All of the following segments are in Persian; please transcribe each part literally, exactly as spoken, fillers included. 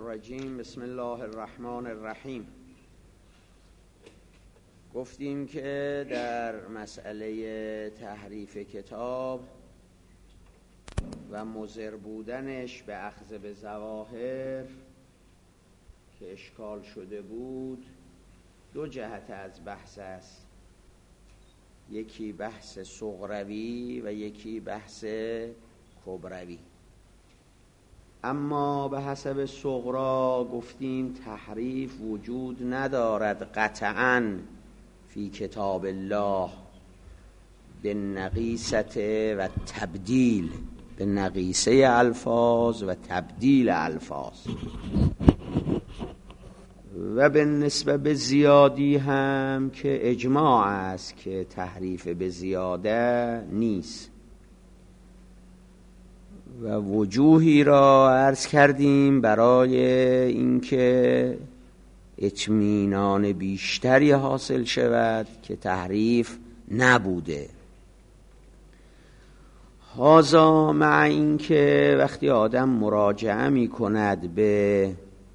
الرجیم. بسم الله الرحمن الرحیم. گفتیم که در مسئله تحریف کتاب و مضر بودنش به اخذ به ظواهر که اشکال شده بود، دو جهت از بحث است، یکی بحث صغروی و یکی بحث کبروی. اما به حسب صغرا گفتیم تحریف وجود ندارد قطعاً فی کتاب الله به نقیصت و تبدیل، به نقیصه الفاظ و تبدیل الفاظ، و به نسبت به زیادی هم که اجماع است که تحریف به زیاده نیست. و وجوهی را عرض کردیم برای اینکه اطمینان بیشتری حاصل شود که تحریف نبوده. هذا مع اینکه وقتی آدم مراجعه می کند به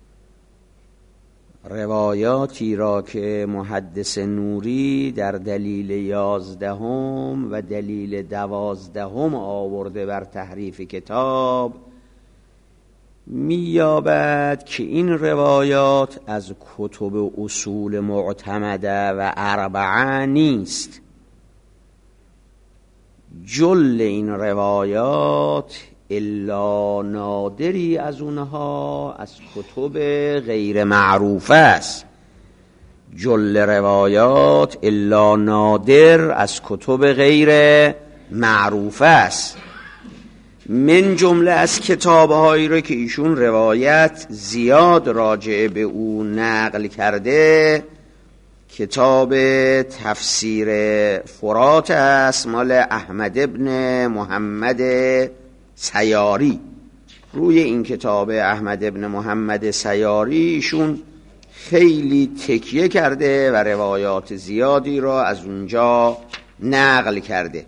روایاتی را که محدث نوری در دلیل یازدهم و دلیل دوازدهم آورده بر تحریف کتاب، می‌یابد که این روایات از کتب اصول معتمده و اربعه نیست. جل این روایات الا نادری از اونها از کتب غیر معروفه است. جل روایات الا نادر از کتب غیر معروفه است. من جمله از کتاب‌هایی رو که ایشون روایت زیاد راجع به او نقل کرده، کتاب تفسیر فرات است مال احمد ابن محمد سیاری. روی این کتاب احمد ابن محمد سیاری ایشون خیلی تکیه کرده و روایات زیادی را از اونجا نقل کرده.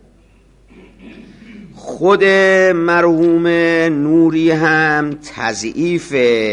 خود مرحوم نوری هم تضعیف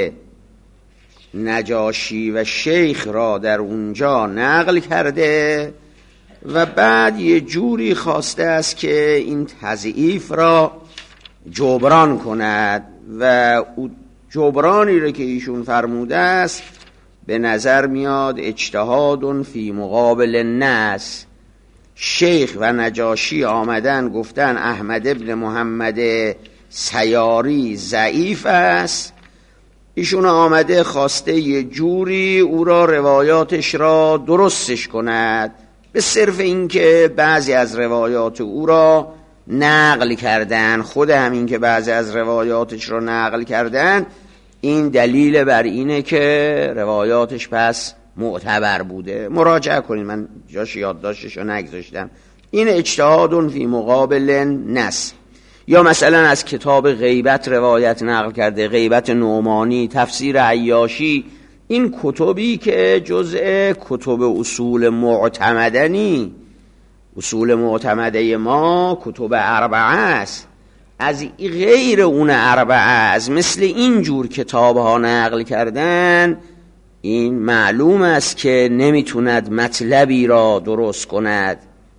نجاشی و شیخ را در اونجا نقل کرده و بعد یه جوری خواسته است که این تضعیف را جبران کند و جبرانی را که ایشون فرموده است به نظر میاد اجتهاد فی مقابل النص. شیخ و نجاشی آمدن گفتن احمد ابن محمد سیاری ضعیف است، ایشون آمده خواسته یه جوری او را روایاتش را درستش کند به صرف اینکه بعضی از روایات او را نقل کردن. خود همین که بعضی از روایاتش را نقل کردن این دلیل بر اینه که روایاتش پس معتبر بوده. مراجعه کنید، من جاش یادداشتش رو نگذاشتم. این اجتهاد فی مقابل نص. یا مثلا از کتاب غیبت روایت نقل کرده، غیبت نعمانی، تفسیر عیاشی، این کتبی که جزء کتب اصول معتمدنی، اصول معتمده ما کتب اربعه است، از غیر اون اربعه از مثل اینجور کتاب ها نقل کردن، این معلوم است که نمیتوند مطلبی را درست کند.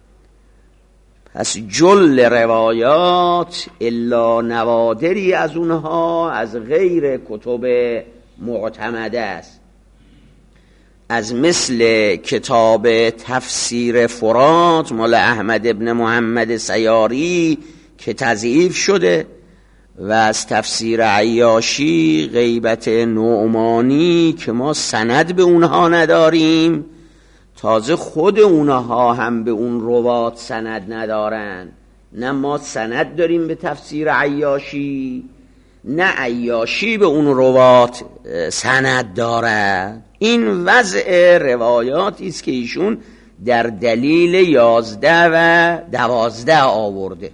پس جل روایات الا نوادری از اونها از غیر کتب معتمده است، از مثل کتاب تفسیر فرات مال احمد ابن محمد سیاری که تضعیف شده، و از تفسیر عیاشی غیبت نعمانی که ما سند به اونها نداریم، تازه خود اونها هم به اون روات سند ندارن. نه ما سند داریم به تفسیر عیاشی، نه عیاشی به اون روات سند داره. این وضع روایاتی است که ایشون در دلیل یازده و دوازده آورده.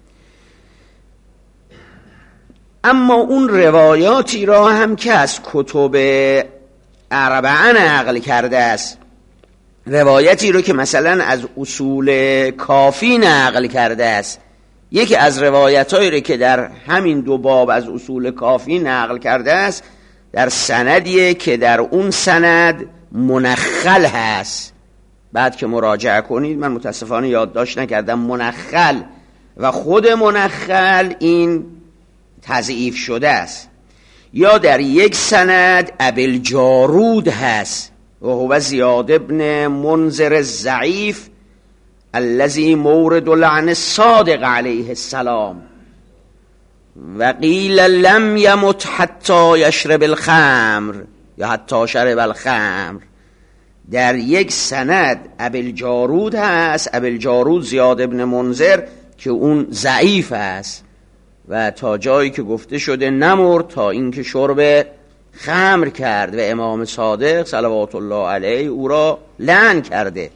اما اون روایاتی را هم که از کتب اربعه نقل کرده است، روایتی رو که مثلا از اصول کافی نقل کرده است، یکی از روایتایی رو که در همین دو باب از اصول کافی نقل کرده است در سندیه که در اون سند منخل هست. بعد که مراجعه کنید، من متاسفانه یادداشت نکردم منخل و خود منخل این تضعیف شده است. یا در یک سند ابوالجارود هست و هو زیاد ابن منذر الضعیف الذی مورد لعن الصادق علیه السلام و قیل لم یمت حتی یشرب الخمر یا حتی شرب الخمر. در یک سند ابوالجارود هست، ابوالجارود زیاد ابن منذر که اون ضعیف است و تا جایی که گفته شده نمرد تا اینکه شرب خمر کرد و امام صادق صلوات الله علیه او را لعن کرده.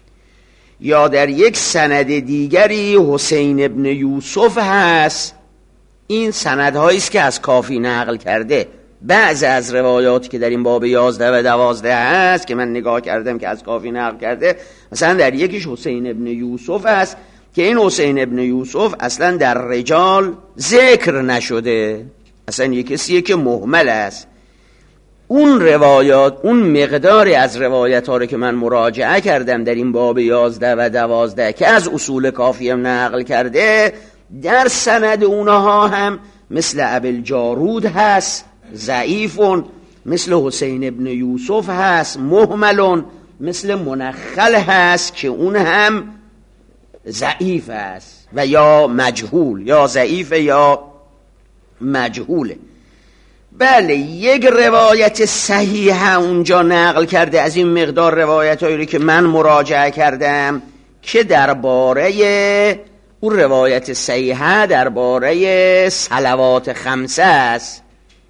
یا در یک سند دیگری حسین ابن یوسف هست. این سندهایی است که از کافی نقل کرده. بعض از روایاتی که در این باب یازده و دوازده هست که من نگاه کردم که از کافی نقل کرده، مثلا در یکیش حسین ابن یوسف هست که این حسین ابن یوسف اصلا در رجال ذکر نشده، اصلا یک کسیه که مهمل است. اون روایات، اون مقداری از روایت ها رو که من مراجعه کردم در این باب یازده و دوازده که از اصول کافی هم نقل کرده، در سند اونها هم مثل ابوالجارود هست ضعیفون، مثل حسین ابن یوسف هست مهملون، مثل منخل هست که اون هم ضعیف است و یا مجهول، یا ضعیف یا مجهوله. بله، یک روایت صحیحه اونجا نقل کرده از این مقدار روایت هایی که من مراجعه کردم که درباره اون روایت صحیحه درباره صلوات خمسه است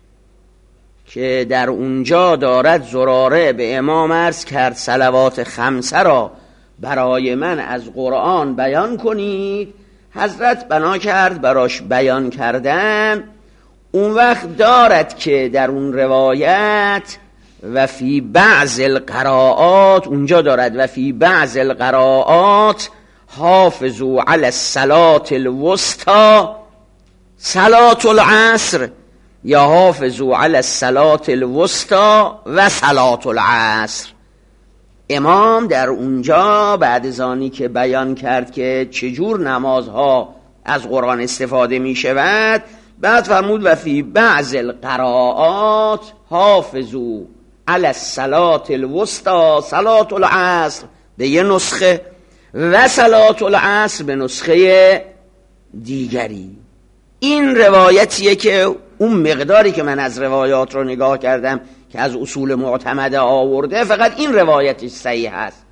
که در اونجا دارد زراره به امام عرض کرد صلوات خمسه را برای من از قرآن بیان کنید. حضرت بنا کرد براش بیان کردن. اون وقت دارد که در اون روایت و فی بعض القراءات، اونجا دارد و فی بعض القراءات حافظوا علی الصلاة الوسطى صلاة العصر یا حافظوا علی الصلاة الوسطى و صلاة العصر. امام در اونجا بعد از آنی که بیان کرد که چجور نمازها از قرآن استفاده می شود، بعد فرمود و فی بعض القراءات حافظوا علی الصلاة الوسطى صلاة العصر به یه نسخه و صلاة العصر به نسخه دیگری. این روایتیه که اون مقداری که من از روایات رو نگاه کردم که از اصول معتمده آورده، فقط این روایتش صحیح است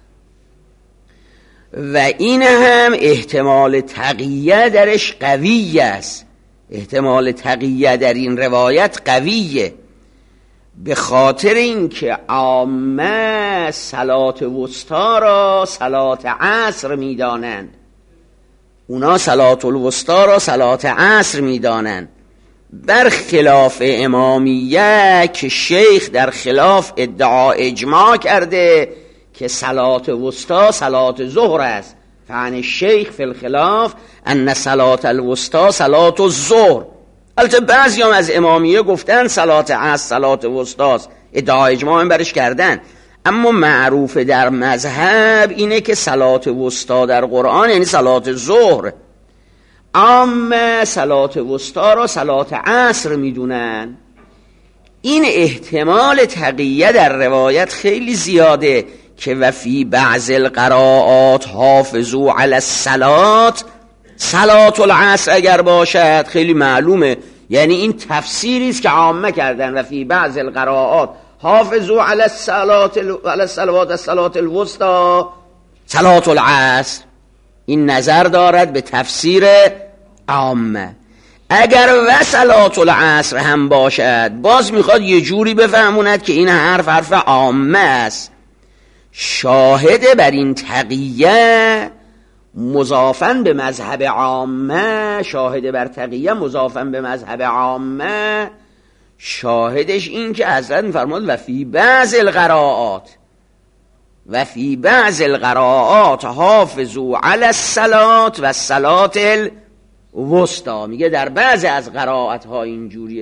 و این هم احتمال تقیه درش قوی است. احتمال تقیه در این روایت قویه به خاطر اینکه عامه صلات وسطا را صلات عصر میدانند، اونا صلات الوسطا را صلات عصر میدانند، برخلاف امامیه که شیخ در خلاف ادعا اجماع کرده که صلات وسطا صلات ظهر است. فعن الشیخ فی الخلاف ان صلات الوسطا صلات الظهر. البته بعضی هم از امامیه گفتن صلات عصر صلات وسطا است، ادعا اجماع هم برش کردن، اما معروف در مذهب اینه که صلات وسطا در قرآن یعنی صلات ظهر. اما صلات وسطا را صلات عصر میدونن. این احتمال تقیه در روایت خیلی زیاده که و فی بعض القراءات حافظوا علی الصلاة صلات العصر اگر باشد خیلی معلومه، یعنی این تفسیری است که عامه کردن و فی بعض القراءات حافظوا علی الصلاة علی الصلوات الصلاة الوسطى صلاة العصر. این نظر دارد به تفسیر عامه. اگر و صلاة العصر هم باشد باز میخواد یه جوری بفهموند که این حرف حرف عامه است. شاهد بر این تقیه مضافن به مذهب عامه، شاهد بر تقیه مضافن به مذهب عامه، شاهدش این که حضرت میفرماد و فی بعض القراءات و فی بعض القراءات حافظوا علی الصلاة و الصلاة الوسطى. میگه در بعض از قرائت ها اینجوریه.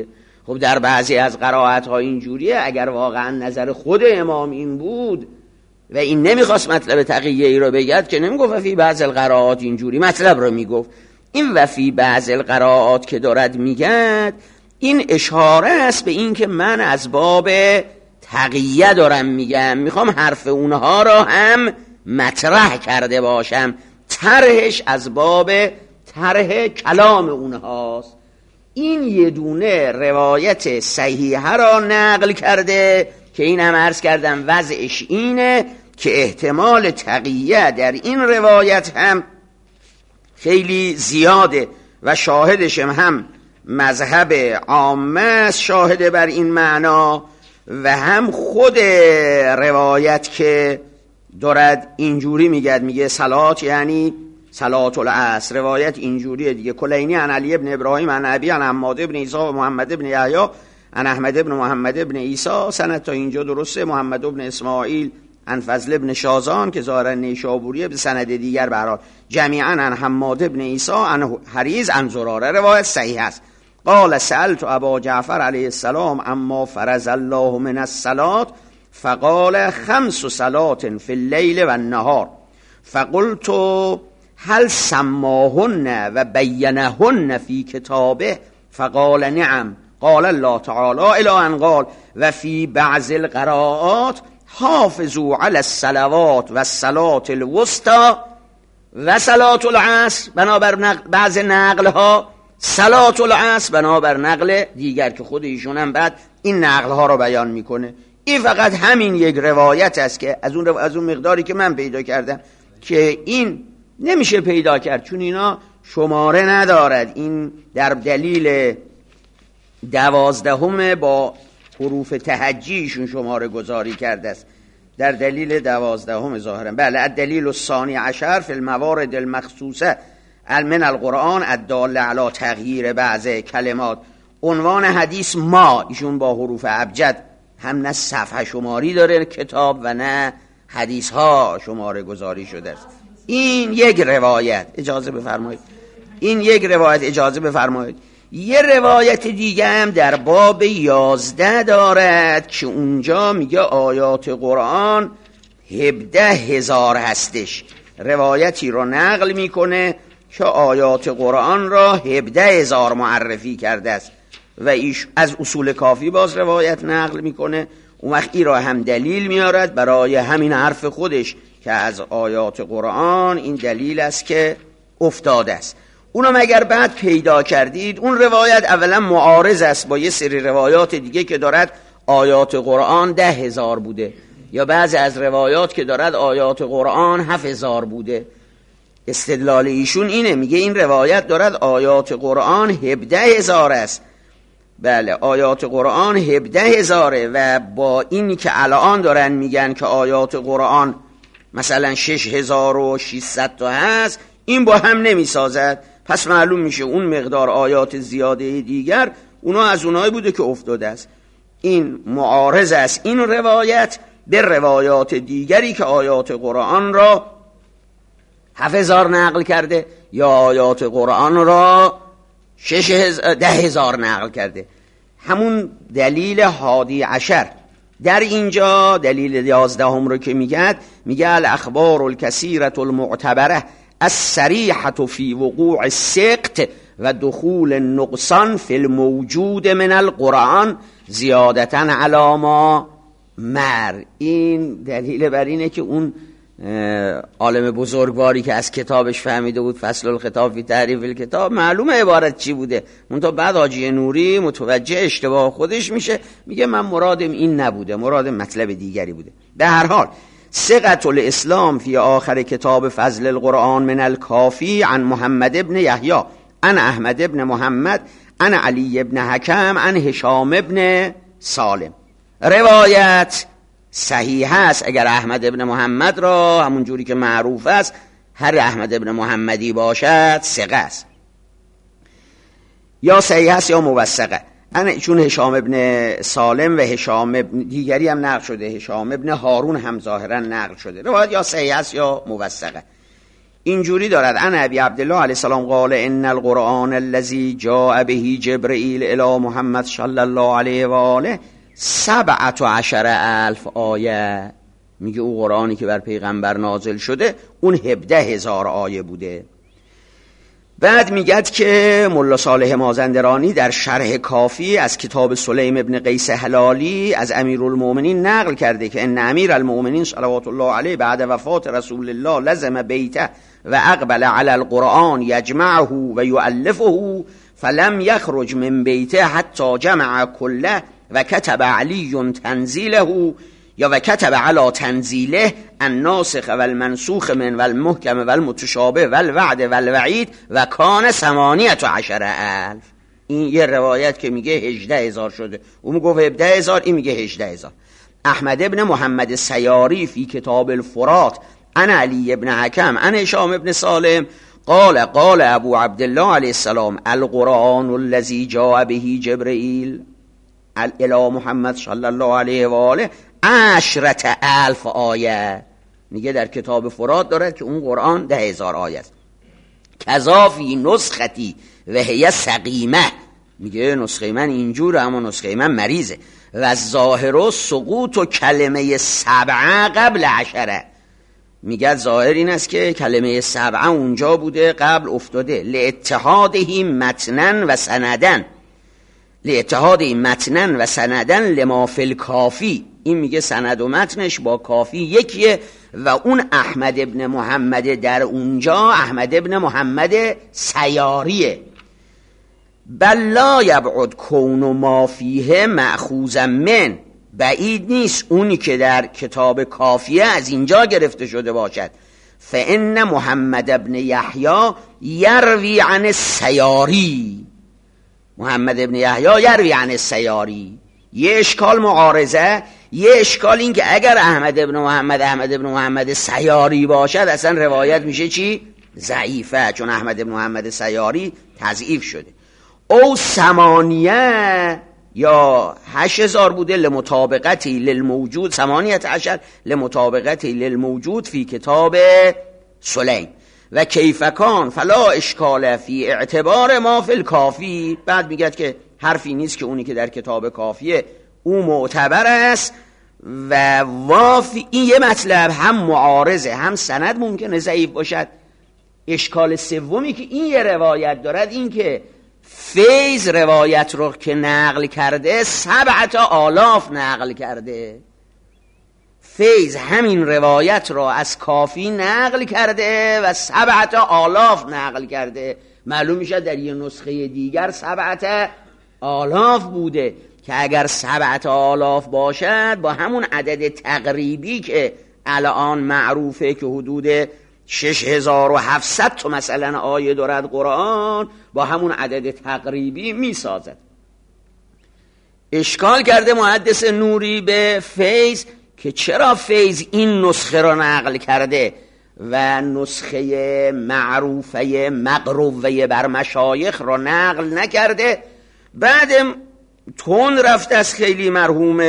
خب در بعضی از قرائت ها اینجوریه، اگر واقعا نظر خود امام این بود و این نمیخواست مطلب تقیه ای رو بگد که نمیگفت فی بعض القرائات اینجوری، مطلب رو میگفت. این و فی بعض القرائات که دارد میگد این اشاره است به این که من از باب تقیه دارم میگم، میخوام حرف اونها را هم مطرح کرده باشم، طرحش از باب طرح کلام اونهاست. این یه دونه روایت صحیحه را نقل کرده که این هم عرض کردم وضعش اینه که احتمال تقیه در این روایت هم خیلی زیاده و شاهدش هم مذهب عامه است شاهده بر این معنا، و هم خود روایت که دارد اینجوری میگه، میگه صلات یعنی صلات العصر، روایت اینجوریه دیگه. کلینی عن علی ابن ابراهیم عن ابی عن عماد ابن عیسی و محمد ابن یحیی عن احمد ابن محمد ابن عیسی، سند تا اینجا درسته. محمد ابن اسماعیل عن فضل ابن شازان که ظاهرا نیشابوریه، به سند دیگر برات جمیعا عن حماد ابن عیسی عن حریز عن زراره، روایت صحیح است. قال سألت ابا جعفر علیه السلام اما فرض الله من الصلات فقال خمس صلات فی اللیل و النهار فقلت هل سماهن و بینهن فی کتابه فقال نعم قال الله تعالی الی ان قال و فی بعض القراءات حافظوا علی الصلوات و الصلاة الوسطى و صلاة العصر، بنابر نقل بعض نقل ها صلاة العصر بنابر نقل دیگر که خود ایشون هم بعد این نقل ها رو بیان میکنه. این فقط همین یک روایت است که از اون از اون مقداری که من پیدا کردم که این نمیشه پیدا کرد چون اینا شماره ندارد. این در دلیل دوازدهم با حروف تهجیشون شماره گذاری کرده است، در دلیل دوازدهم ظاهرا. بله الدلیل الثانی عشر فی الموارد المخصوصه من القرآن الدال علی تغییر بعض کلمات. عنوان حدیث ما، ایشون با حروف ابجد، هم نه صفحه شماری داره کتاب و نه حدیث ها شماره گذاری شده است. این یک روایت، اجازه بفرمایید این یک روایت اجازه بفرمایید یه روایت دیگه هم در باب یازده دارد که اونجا میگه آیات قرآن هفده هزار هستش. روایتی رو نقل میکنه که آیات قرآن را هفده هزار معرفی کرده است و ایش از اصول کافی باز روایت نقل میکنه. اون وقت ای را هم دلیل میارد برای همین حرف خودش که از آیات قرآن این دلیل است که افتاده است. اونم اگر بعد پیدا کردید، اون روایت اولا معارض است با یه سری روایات دیگه که دارد آیات قرآن ده هزار بوده، یا بعضی از روایات که دارد آیات قرآن هفت هزار بوده. استدلال ایشون اینه، میگه این روایت دارد آیات قرآن هفده هزار است. بله آیات قرآن هفده هزاره و با اینی که الان دارن میگن که آیات قرآن مثلا شش هزار و ششصد تا هست، این با هم نمیسازد. پس معلوم میشه اون مقدار آیات زیاده دیگر اونا از اونایی بوده که افتاده است. این معارض است این روایت به روایات دیگری که آیات قرآن را هفت هزار نقل کرده یا آیات قرآن را شش هزار ده هزار نقل کرده. همون دلیل هادی عشر در اینجا، دلیل یازدهم رو که میگه میگه الاخبار الکثیرة المعتبره الصریحة فی وقوع السقط و دخول النقصان فی الموجود من القرآن زیادتا علی ما مر. این دلیل بر اینه که اون عالم بزرگواری که از کتابش فهمیده بود فصل الخطاب فی تعریف الکتاب، معلومه عبارت چی بوده، منتها بعد حاجی نوری متوجه اشتباه خودش میشه، میگه من مرادم این نبوده، مرادم مطلب دیگری بوده. به هر حال ثقة الاسلام فی آخر کتاب فضل القرآن من الکافی عن محمد ابن یحیی عن احمد ابن محمد عن علی ابن حکم عن هشام ابن سالم. روایت صحیح است اگر احمد ابن محمد را همون جوری که معروف است هر احمد ابن محمدی باشد ثقه است، یا صحیح است یا موثقه. چون هشام ابن سالم و هشام ابن دیگری هم نقل شده، هشام ابن هارون هم ظاهرا نقل شده. روایت یا صحیح است یا موثقه. اینجوری دارد: ان ابی عبدالله علیه السلام قال ان القرآن الذی جاء به جبرئیل الی محمد صلی الله علیه و آله سبعة عشر الف آیه. میگه او قرآنی که بر پیغمبر نازل شده اون هفده هزار آیه بوده. بعد میگد که ملا صالح مازندرانی در شرح کافی از کتاب سلیم ابن قیس هلالی از امیرالمومنین نقل کرده که ان امیرالمومنین صلوات الله علیه بعد وفات رسول الله لزم بیته و اقبل علی القرآن یجمعه و یؤلفه فلم یخرج من بیته حتی جمع کله و کتب علی تنزیله یا و کتب علی تنزیله الناسخ و المنسوخ من و المحکم و المتشابه و الوعد و الوعید و کان ثمانیت عشر الف. این یه روایت که میگه هجده هزار شده، اون میگه هفده هزار، این میگه هجده هزار. احمد ابن محمد سیاری فی کتاب الفرات عن علی ابن حکم عن هشام ابن سالم قال قال ابو عبدالله علیه السلام القرآن الذی جاء به جبرئیل الی محمد صلی الله علیه و آله عشرة الف آیه. میگه در کتاب فرات دارد که اون قرآن ده هزار آیه است. کذا فی نسختی و هی سقیمه، میگه نسخه من اینجوره اما نسخه من مریضه. و ظاهر سقوط و کلمه سبعه قبل عشره، میگه ظاهر این است که کلمه سبعه اونجا بوده قبل افتاده. لاتحاده متنن و سندن، لاتحاده متنن و سندن لما فی الکافی. این میگه سند و متنش با کافی یکیه و اون احمد ابن محمد در اونجا احمد ابن محمد سیاریه. بل لا یبعد کون ما فیه مأخوذا من، بعید نیست اونی که در کتاب کافیه از اینجا گرفته شده باشد. فان محمد ابن یحیی یروی عن السیاری، محمد ابن یحیی یروی عن السیاری. یه اشکال معارضه، یه اشکال این که اگر احمد ابن محمد احمد ابن محمد سیاری باشد اصلا روایت میشه چی؟ ضعیفه، چون احمد ابن محمد سیاری تضعیف شده. او ثمانیه یا هشت هزار بوده لمطابقتی للموجود، ثمانیت عشر لمطابقتی للموجود فی کتاب سلیم و کیفکان فلا اشکال فی اعتبار ما فی الکافی. بعد میگه که حرفی نیست که اونی که در کتاب کافیه او معتبر است و وافی. این یه مطلب هم معارضه هم سند ممکنه ضعیف باشد. اشکال سومی که این یه روایت دارد این که فیض روایت رو که نقل کرده سبعت آلاف نقل کرده. فیض همین روایت را از کافی نقل کرده و سبعت آلاف نقل کرده. معلوم میشه در یه نسخه دیگر سبعت آلاف بوده که اگر سبعت آلاف باشد با همون عدد تقریبی که الان معروفه که حدود شش هزار و هفتصد تا مثلا آیه دارد قرآن، با همون عدد تقریبی میسازد. اشکال کرده محدث نوری به فیض که چرا فیض این نسخه را نقل کرده و نسخه معروفه مقروفه بر مشایخ را نقل نکرده. بعدم تون رفت از خیلی مرحوم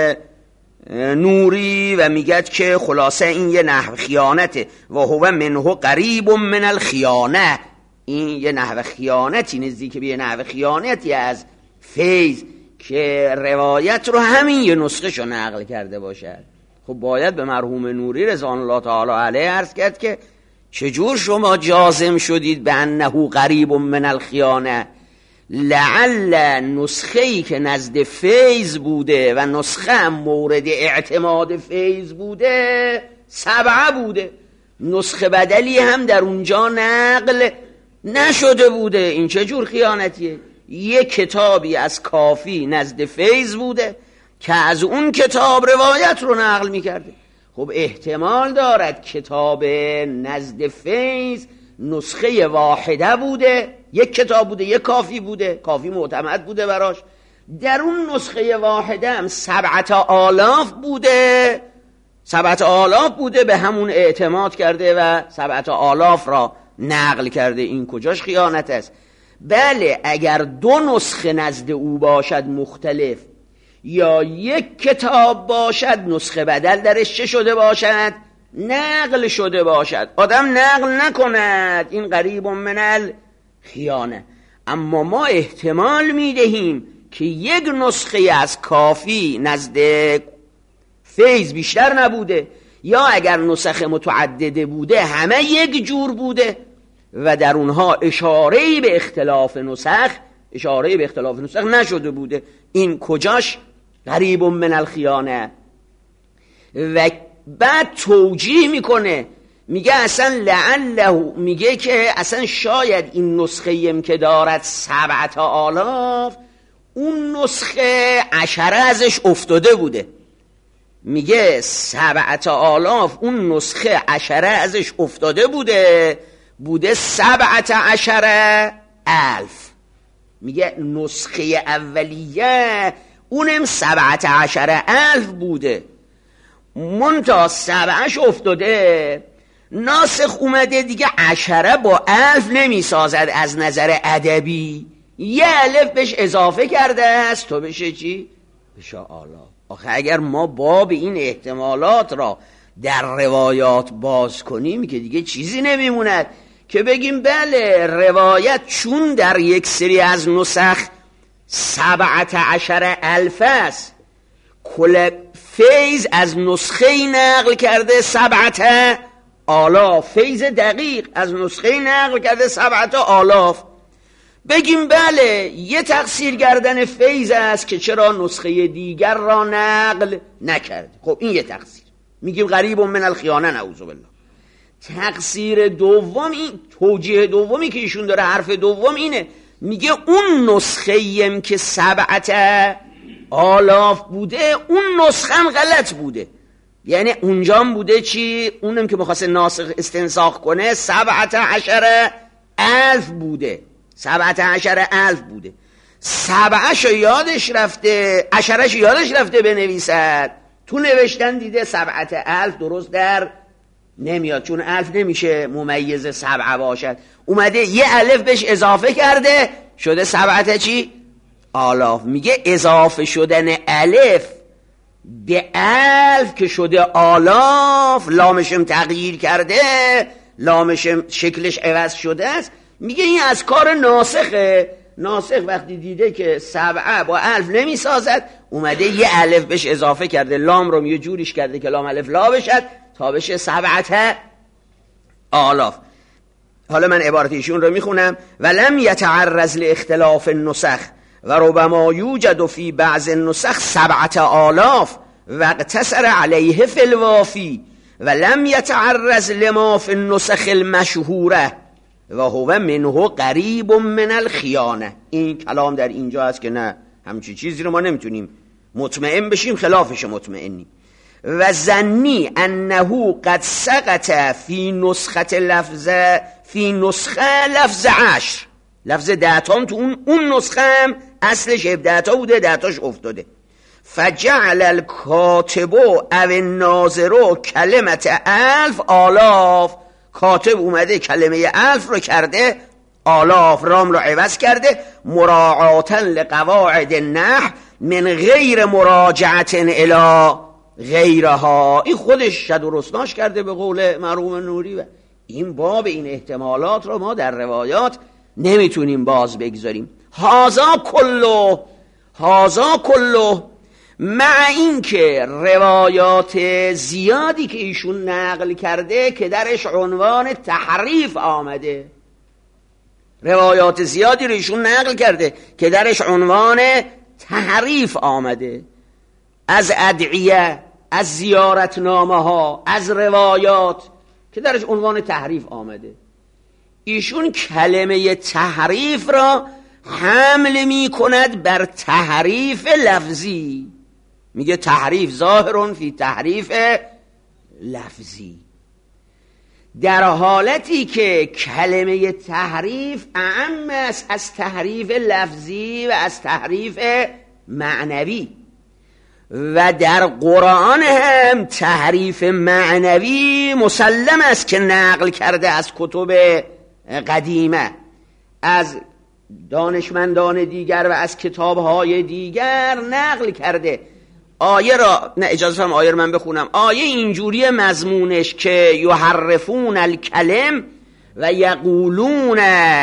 نوری و میگد که خلاصه این یه نحو خیانته و هو منه قریب من الخیانه. این یه نحو خیانتی نزدیک به یه نحو خیانتی از فیض که روایت رو همین یه نسخه شو نقل کرده باشد. خب باید به مرحوم نوری رضوان الله تعالی علیه عرض کرد که چجور شما جازم شدید به انه قریب من الخیانه؟ لعل نسخه‌ای که نزد فیض بوده و نسخه هم مورد اعتماد فیض بوده سبعه بوده، نسخه بدلی هم در اونجا نقل نشده بوده. این چه جور خیانتیه؟ یک کتابی از کافی نزد فیض بوده که از اون کتاب روایت رو نقل میکرده. خب احتمال دارد کتاب نزد فیض نسخه واحده بوده، یک کتاب بوده، یک کافی بوده، کافی معتمد بوده براش. در اون نسخه واحده هم سبعت آلاف بوده، سبعت آلاف بوده، به همون اعتماد کرده و سبعت آلاف را نقل کرده. این کجاش خیانت است؟ بله اگر دو نسخه نزد او باشد مختلف یا یک کتاب باشد نسخه بدل درش چه شده باشد؟ نقل شده باشد. آدم نقل نکند، این قریب من الخیانه. اما ما احتمال میدهیم که یک نسخه از کافی نزد فیض بیشتر نبوده، یا اگر نسخه متعدده بوده همه یک جور بوده و در اونها اشاره‌ای به اختلاف نسخ اشاره‌ای به اختلاف نسخ نشده بوده. این کجاش قریب من الخیانه؟ و بعد توجیه میکنه، میگه اصلا لعله، میگه که اصلا شاید این نسخه ایم که دارد سبعت آلاف، اون نسخه عشره ازش افتاده بوده. میگه سبعت آلاف اون نسخه عشره ازش افتاده بوده بوده سبعت عشره الف. میگه نسخه اولیه اونم سبعت عشره الف بوده، منتها سبعش افتاده، ناسخ اومده دیگه عشره با الف نمیسازد از نظر ادبی، یه الف بهش اضافه کرده است تو بشه چی؟ بشه آلاف. آخه اگر ما باب این احتمالات را در روایات باز کنیم که دیگه چیزی نمیموند که بگیم بله روایت چون در یک سری از نسخ سبعت عشر الف است، کل فیض از نسخه نقل کرده سبعت آلاف، فیض دقیق از نسخه نقل کرده سبعت آلاف، بگیم بله یه تقصیر گردن فیض است که چرا نسخه دیگر را نقل نکرد. خب این یه تقصیر، میگیم غریب من الخیانه، نعوذ بالله. تقصیر دوم، این توجیه دومی که ایشون داره، حرف دوم اینه، میگه اون نسخه ایم که سبعت آلاف بوده اون نسخه هم غلط بوده، یعنی اونجام بوده چی؟ اونم که مخواست ناسخ استنساخ کنه سبعت عشر الف بوده، سبعت عشر الف بوده، سبعش یادش رفته، عشرش یادش رفته بنویسد، تو نوشتن دیده سبعت الف درست در نمیاد، چون الف نمیشه ممیز سبعه باشد، اومده یه الف بهش اضافه کرده شده سبعت چی؟ آلاف. میگه اضافه شدن الف به الف که شده آلاف، لامشم تغییر کرده، لامشم شکلش عوض شده است، میگه این از کار ناسخه. ناسخ وقتی دیده که سبعه با الف نمی سازد، اومده یه الف بهش اضافه کرده، لام رو یه جوریش کرده که لام الف لا بشد تا بشه سبعت آلاف. حالا من عبارت ایشون رو میخونم: ولم یتعرض لاختلاف النسخ و ربما یوجد فی بعض النسخ سبعت آلاف و اقتصر علیه فی الوافی ولم یتعرض لما فی النسخ المشهوره و هو منه قریب من الخیانه. این کلام در اینجا هست که نه همچی چیزی رو ما نمیتونیم مطمئن بشیم، خلافش مطمئنی. و ظنی انه قد سقط فی نسخه لفظ فی نسخه لفظ عشر، لفظ دهتام تو اون اون نسخه هم اصلش هفدهتا بوده، دهتاش افتاده. فجعل الکاتب او الناظر کلمت الف آلاف، کاتب اومده کلمه الف رو کرده آلاف، رام رو عوض کرده، مراعاتا لقواعد النحو من غیر مراجعت الی غیرها. این خودش شد و رسناش کرده به قول مرحوم نوری. و این باب این احتمالات رو ما در روایات نمیتونیم باز بگذاریم. هازا کلو هازا کلو مع این که روایات زیادی که ایشون نقل کرده که درش عنوان تحریف آمده، روایات زیادی رو ایشون نقل کرده که درش عنوان تحریف آمده، از ادعیه، از زیارتنامه ها، از روایات که درش عنوان تحریف آمده. ایشون کلمه تحریف را حمل می کند بر تحریف لفظی، میگه تحریف ظاهرون فی تحریف لفظی، در حالتی که کلمه تحریف اعم است از تحریف لفظی و از تحریف معنوی. و در قرآن هم تحریف معنوی مسلم است که نقل کرده از کتب قدیمه، از دانشمندان دیگر و از کتابهای دیگر نقل کرده. آیه را، نه اجازه فرم آیه رو من بخونم. آیه اینجوری مضمونش که یحرفون الکلم و یقولون،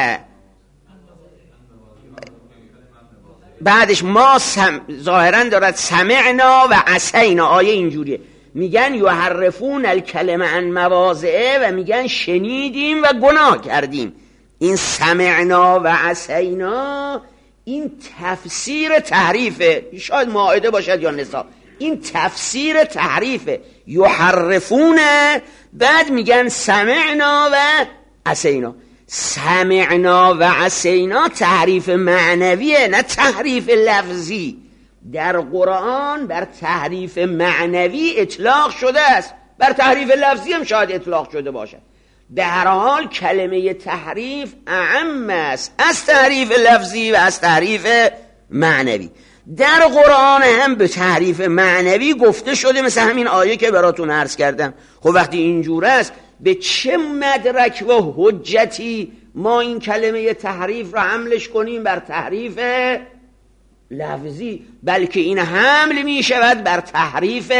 بعدش ما سم... ظاهرا دارد سمعنا و عصینا. آیه اینجوریه، میگن یحرفون الکلم عن مواضعه و میگن شنیدیم و گناه کردیم. این سمعنا و عصینا این تفسیر تحریفه، شاید مائده باشد یا نساء. این تفسیر تحریفه، یحرفونه بعد میگن سمعنا و عصینا. سمعنا و عصینا تحریف معنویه نه تحریف لفظی. در قرآن بر تحریف معنوی اطلاق شده است، بر تحریف لفظی هم شاید اطلاق شده باشد. به هر حال کلمه تحریف اعم است از تحریف لفظی و از تحریف معنوی. در قرآن هم به تحریف معنوی گفته شده، مثل همین آیه که براتون عرض کردم. خب وقتی اینجور است به چه مدرک و حجتی ما این کلمه تحریف را حملش کنیم بر تحریف لفظی؟ بلکه این حمل می شود بر تحریف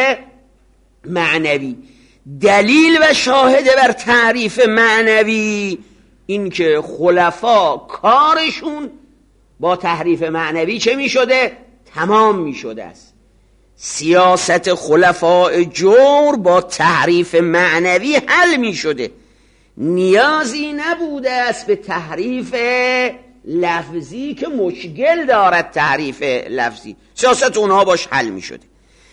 معنوی. دلیل و شاهد بر تحریف معنوی این که خلفا کارشون با تحریف معنوی چه می شده؟ تمام می شده است. سیاست خلفاء جور با تحریف معنوی حل می شده، نیازی نبوده است به تحریف لفظی که مشکل دارد. تحریف لفظی سیاست اونها باش حل می شده.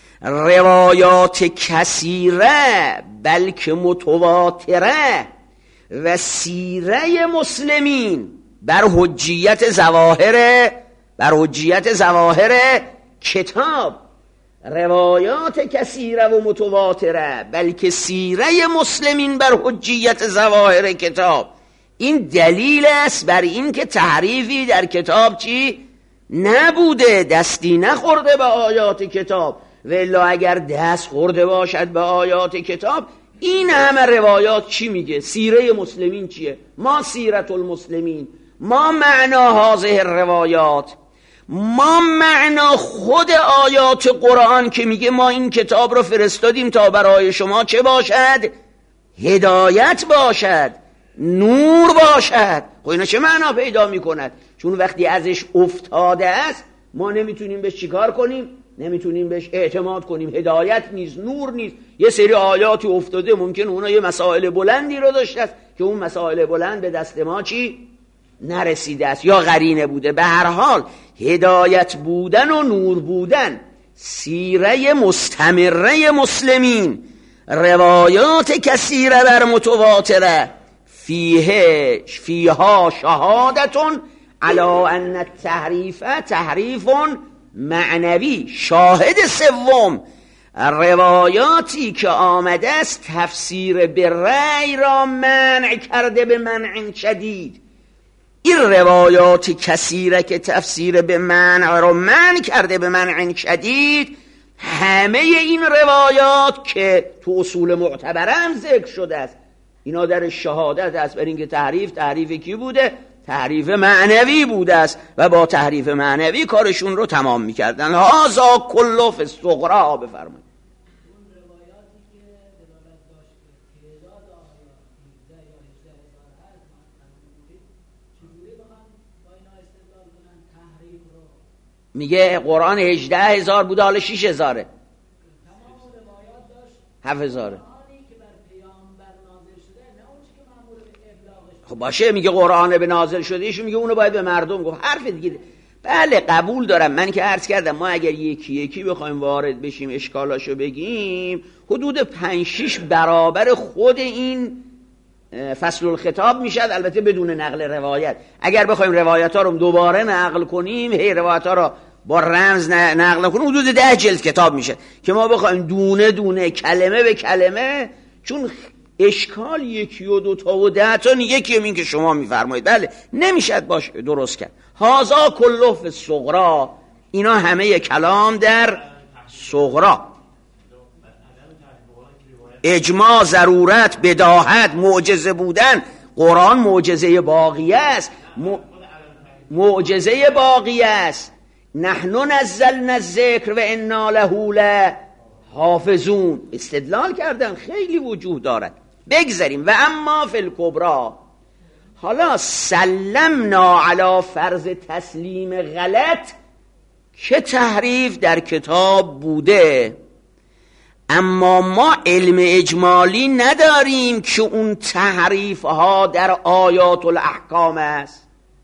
روایات کثیره بلکه متواتره و سیره مسلمین بر حجیت ظواهر بر حجیت ظواهر کتاب. روایات کثیره و متواتره بلکه سیره مسلمین بر حجیت ظواهر کتاب. این دلیل است بر این که تحریفی در کتاب چی نبوده، دستی نخورده به آیات کتاب. و الا اگر دست خورده باشد به آیات کتاب، این همه روایات چی میگه؟ سیره مسلمین چیه؟ ما سیرت المسلمین، ما معنا هذه روایات، ما معنا خود آیات قرآن که میگه ما این کتاب رو فرستادیم تا برای شما چه باشد؟ هدایت باشد، نور باشد. خب اینا چه معنا پیدا میکند؟ چون وقتی ازش افتاده است ما نمیتونیم بهش چیکار کنیم؟ نمیتونیم بهش اعتماد کنیم. هدایت نیست، نور نیست. یه سری آیاتی افتاده، ممکن اونا یه مسائل بلندی رو داشته است که اون مسائل بلند به دست ما چی؟ نرسیده است یا قرینه بوده. به هر حال هدایت بودن و نور بودن، سیره مستمره مسلمین، روایات کثیره بر متواتره، فیه فیها شهادتون علی ان التحریف تحریف معنوی. شاهد سوم، روایاتی که آمده است تفسیر به رأی را منع کرده به منع شدید. این روایات کثیره که تفسیر به منع را منع کرده به منع شدید، همه این روایات که تو اصول معتبره هم ذکر شده است، اینا در شهادت است بر اینکه تحریف تحریف کی بوده؟ تحریف معنوی بوده است و با تحریف معنوی کارشون رو تمام میکردن. هازا کلو فی الصغرا بفرمایید. میگه قرآن هجده هزار بوده حالا شیش هزاره، هفت هزاره. خب باشه، میگه قرآن به نازل شده، ایشون میگه اونو باید به مردم گفت. حرف دیگه بله قبول دارم. من که عرض کردم ما اگر یکی یکی بخوایم وارد بشیم اشکالاشو بگیم، حدود پنج شیش برابر خود این فصل الخطاب میشد، البته بدون نقل روایت. اگر بخوایم روایت ها رو دوباره نقل کنیم، هی روایت ها رو با رمز نقل کنیم، حدود ده جلد کتاب میشه که ما بخوایم دونه دونه کلمه به کلمه، چون اشکال یکی و دو تا و ده تا یکی همین که شما میفرمایید بله نمیشد باش درست کرد. هازا کله فی الصغرا، اینا همه کلام در صغرا. اجماع، ضرورت، بداهت، معجزه بودن. قرآن معجزه باقیه است، معجزه باقیه است. نحن نزلنا الذکر و انا له لحافظون. استدلال کردن خیلی وجوه دارد. بگذاریم و اما فی الکبری، حالا سلمنا علی فرض تسلیم غلط که تحریف در کتاب بوده، اما ما علم اجمالی نداریم که اون تحریف ها در آیات الاحکام است.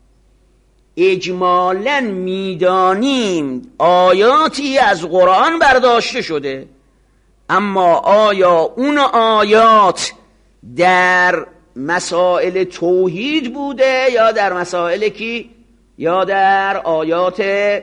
اجمالا میدانیم آیاتی از قرآن برداشته شده، اما آیا اون آیات در مسائل توحید بوده یا در مسائل کی یا در آیات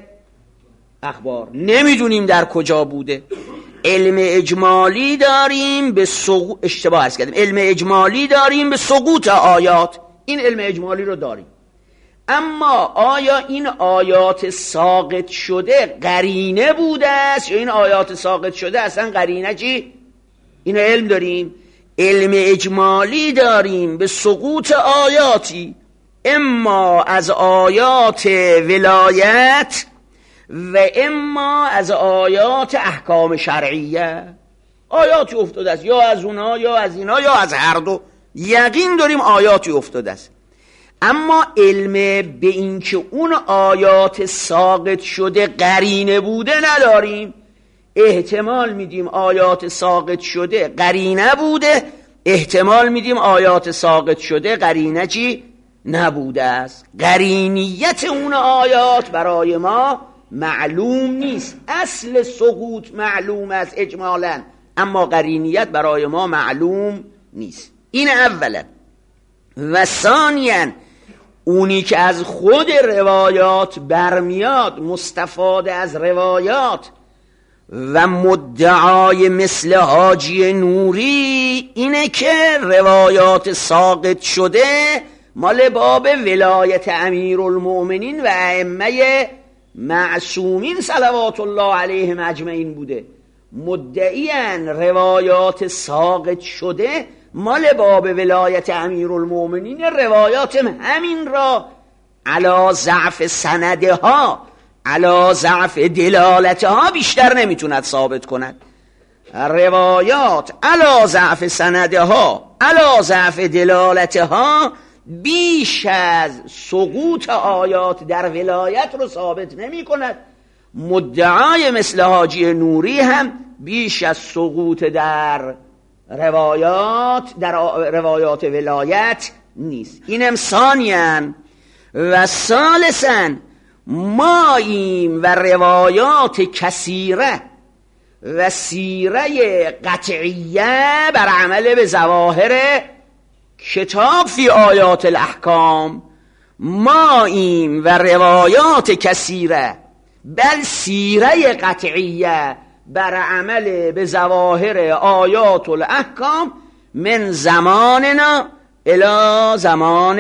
اخبار؟ نمیدونیم در کجا بوده. علم اجمالی داریم به سقوط، اشتباه عرض کردیم، علم اجمالی داریم به سقوط آیات، این علم اجمالی رو داریم، اما آیا این آیات ساقط شده قرینه بوده است یا این آیات ساقط شده اصلا قرینه چی؟ این علم داریم. علم اجمالی داریم به سقوط آیاتی، اما از آیات ولایت و اما از آیات احکام شرعیه. آیاتی افتاده است یا از اونا یا از اینا یا از هر دو، یقین داریم آیاتی افتاده است، اما علم به این که اون آیات ساقط شده قرینه بوده نداریم. احتمال میدیم آیات ساقط شده قرینه بوده، احتمال میدیم آیات ساقط شده قرینه چی؟ نبوده است. قرینیت اون آیات برای ما معلوم نیست. اصل سقوط معلوم است اجمالا، اما قرینیت برای ما معلوم نیست. این اولا. و ثانیاً اونی که از خود روایات برمیاد، مستفاده از روایات و مدعای مثل حاجی نوری اینه که روایات ساقط شده مال باب ولایت امیرالمؤمنین و ائمه معصومین صلوات الله علیهم اجمعین بوده. مدعیان روایات ساقط شده مال باب ولایت امیرالمؤمنین، روایات همین را علا ضعف سندها، علا ضعف دلالتها بیشتر نمیتوند ثابت کند. روایات علا ضعف سندها، علا ضعف دلالتها بیش از سقوط آیات در ولایت رو ثابت نمی کند. مدعای مثل حاجی نوری هم بیش از سقوط در روایات در روایات ولایت نیست. اینم ثانیاً. و ثالثاً ماییم و روایات کثیره و سیره قطعیه بر عمل به ظواهر کتاب فی آیات الاحکام، ماییم و روایات کثیره بل سیره قطعیه بر عمل به ظواهر آیات الاحکام من زماننا الی زمان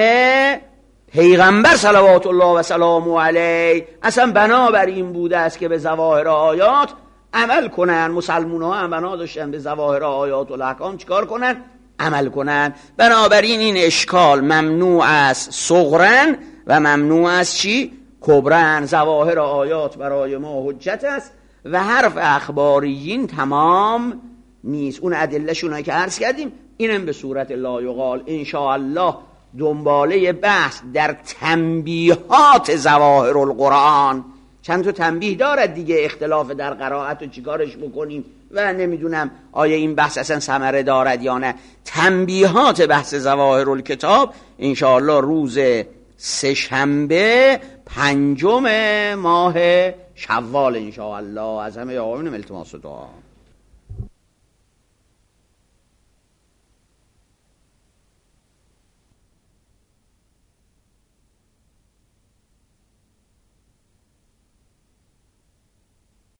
پیغمبر صلوات الله و سلامه علیه. اصلا بنا بر این بوده است که به ظواهر آیات عمل کنن. مسلمان ها هم بنا داشتن به ظواهر آیات الاحکام چیکار کنن؟ عمل کنن. بنابراین این اشکال ممنوع است صغرن و ممنوع است چی؟ کبرن. ظواهر آیات برای ما حجت است و حرف اخباریین تمام نیست. اون ادله‌شون که عرض کردیم اینم به صورت لا یقال. انشاءالله دنباله بحث در تنبیهات ظواهر القرآن، چند تا تنبیه دارد دیگه، اختلاف در قرائت و چیکارش بکنیم و نمیدونم آیا این بحث اصلا ثمره دارد یا نه. تنبیهات بحث ظواهر الکتاب انشاءالله روز سه شنبه پنجم ماه شوال انشاءالله. از همه آقایون التماس دعا.